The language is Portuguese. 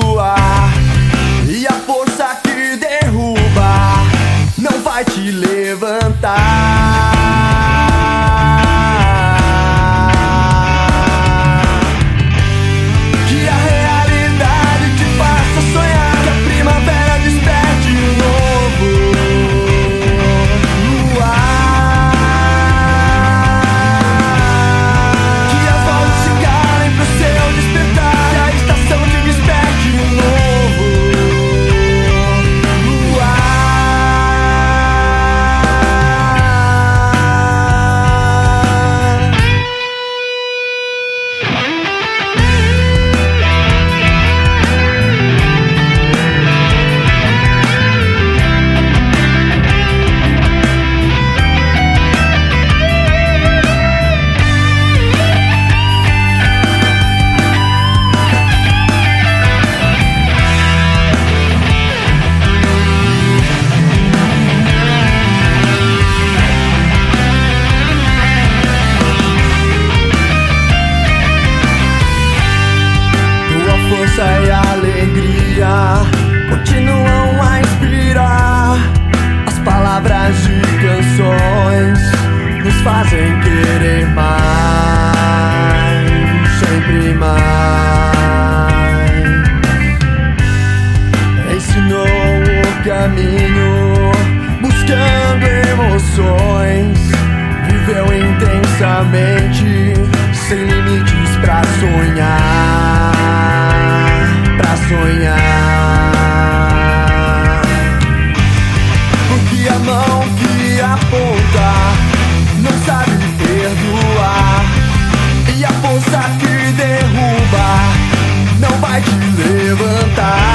perdoar. E a força que derruba não vai te levantar. Que a realidade te faça sonhar, que a primavera desperte um novo luar. Que as vozes se calem pro seu despertar, que a estação te desperte um novo luar. Força e alegria continuam a inspirar. As palavras de canções nos fazem querer mais, sempre mais. Ensinou o caminho, buscando emoções. Viveu intensamente, sem limites pra sonhar, pra sonhar. Porque a mão que aponta não sabe perdoar, e a força que derruba não vai te levantar.